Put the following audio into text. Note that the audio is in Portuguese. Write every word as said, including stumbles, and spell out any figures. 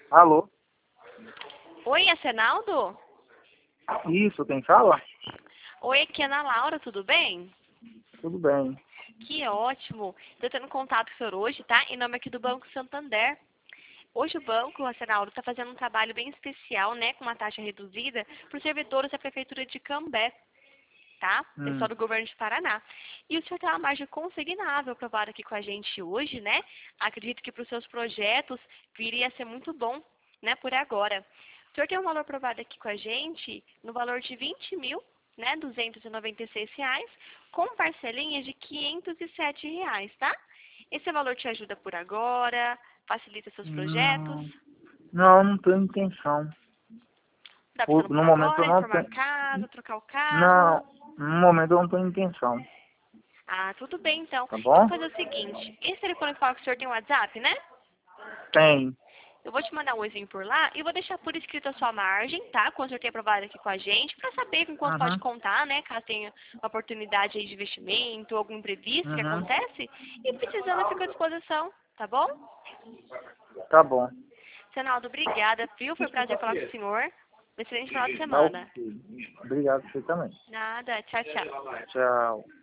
Alô? Oi, é Senaldo? Isso, quem fala? Oi, aqui é Ana Laura, tudo bem? Tudo bem. Que ótimo. Estou tendo contato com o senhor hoje, tá? Em nome aqui do Banco Santander. Hoje o banco, a Senaldo, está fazendo um trabalho bem especial, né? Com uma taxa reduzida para os servidores da Prefeitura de Cambé, tá? Pessoal Hum. do governo de Paraná. E o senhor tem uma margem consignável aprovada aqui com a gente hoje, né? Acredito que para os seus projetos viria a ser muito bom, né? Por agora. O senhor tem um valor aprovado aqui com a gente no valor de vinte mil, né? duzentos e noventa e seis reais, com parcelinhas de quinhentos e sete reais, tá? Esse valor te ajuda por agora, facilita seus projetos. Hum, não, não tenho intenção. Dá Por- precisando No por momento eu agora, não reformar a tenho. casa, trocar o carro. Não, no momento eu não tenho intenção. Ah, tudo bem então. Tá Eu vou bom? fazer o seguinte, esse telefone que fala que o senhor tem um WhatsApp, né? Tem. Eu vou te mandar um oizinho por lá e vou deixar por escrito a sua margem, tá? Quando o senhor tem aprovado aqui com a gente, pra saber com quanto pode Uhum. contar, né? Caso tenha uma oportunidade aí de investimento, algum imprevisto que Uhum. acontece. E precisando, eu fico à disposição, tá bom? Tá bom. Senaldo, obrigada, viu? Foi um prazer falar com o senhor. Um excelente final de Tá semana. ok. Obrigado você também. Nada, tchau, tchau. Tchau.